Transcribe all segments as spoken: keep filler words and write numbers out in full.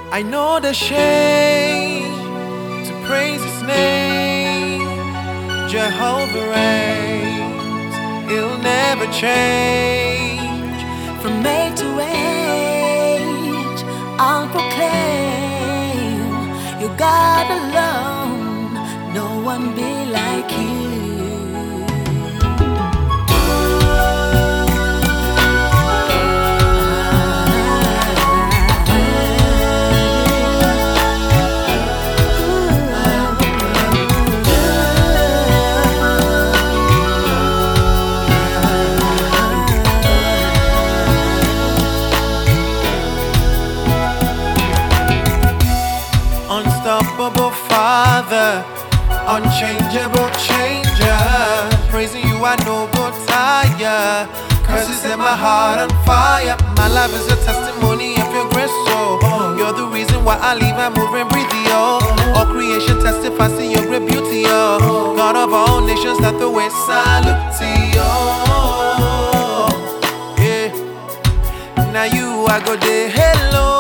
I know the shame to praise His name. Jehovah reigns, He'll never change. From age to age, I'll proclaim You God alone, no one be like You. Unstoppable Father, unchangeable changer. Praising You I no go tire, cause it's in my heart on fire. My life is a testimony of Your grace, so You're the reason why I live and move and breathe, yo. All creation testifies to Your great beauty, yo. God of all nations, that the way salute to You. Yeah. Now You I go there, hello.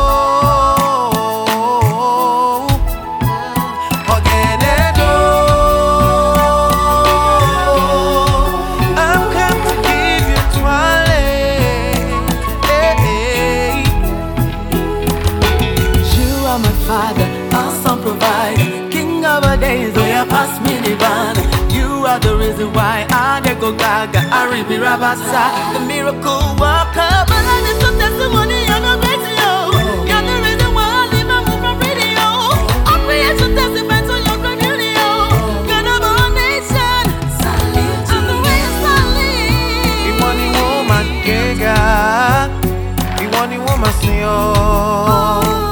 Father, awesome provider, King of our days, oh yeah, pass me the banner. You are the reason why I dey go gaga, I repeat Rabasa, the miracle worker. My life is a testimony, you're not great to You. You're the reason why I live and move from radio. All creation testifies to Your great beauty, oh. God of all nations, salute to You. He want the woman, yeah, He want the woman, see You.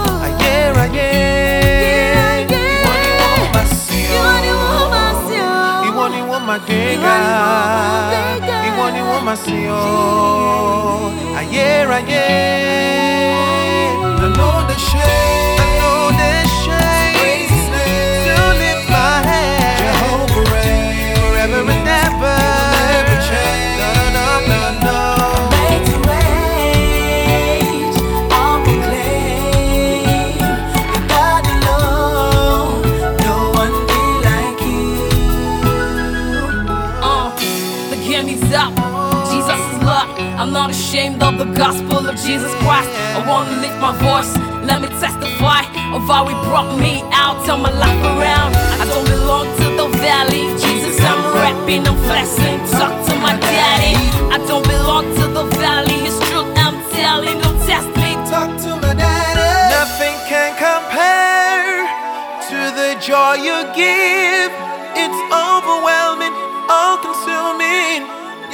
He want You woman, see You. Aye, aye. I know the shame, I know the shame. Praise His name, to lift my hand. Jehovah reigns, forever and ever. Never change. No, no, no, no. Made to age, I'll proclaim You God alone, no one be like You. Hand me up, Jesus is love. I'm not ashamed of the gospel of Jesus Christ. I wanna lift my voice, let me testify of how He brought me out, turn my life around. I don't belong to the valley, Jesus I'm rapping, I'm flexing, talk to my daddy. I don't belong to the valley, it's truth I'm telling, don't test me, talk to my daddy. Nothing can compare to the joy You give. It's overwhelming, all consuming,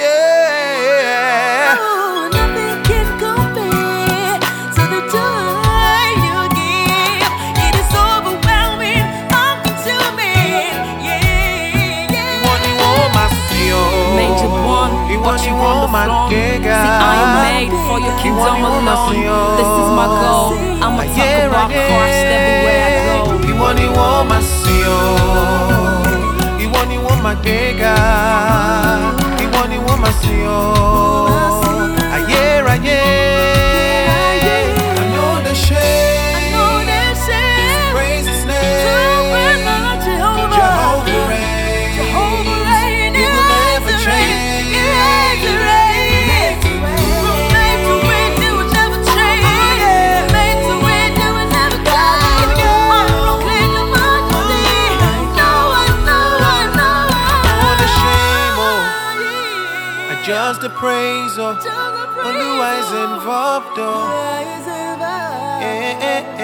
yeah. Oh, nothing can compare to the joy You give. It is overwhelming, all consuming, yeah, yeah. He want the woman, see You. Major one, He want the on woman, See, yeah. I am made for Your kingdom alone. This is my goal. I'ma talk Yeah, about yeah. Christ everywhere I go. He want the woman, see You. He want the woman, yeah. He want the woman, see You. Aye, aye. I know the shame, I know that shame. praise His name. Jehovah, Jehovah reigns, Jehovah reigns, He will never change. He reigns, He reigns. From age to age, He will never change. From age to age, He will never die. I proclaim Your majesty. No one, no one, no one. Oh, the shame, oh, I just the praise, oh, Just the praise, Oluwa is involved, oh, oh. eh, eh,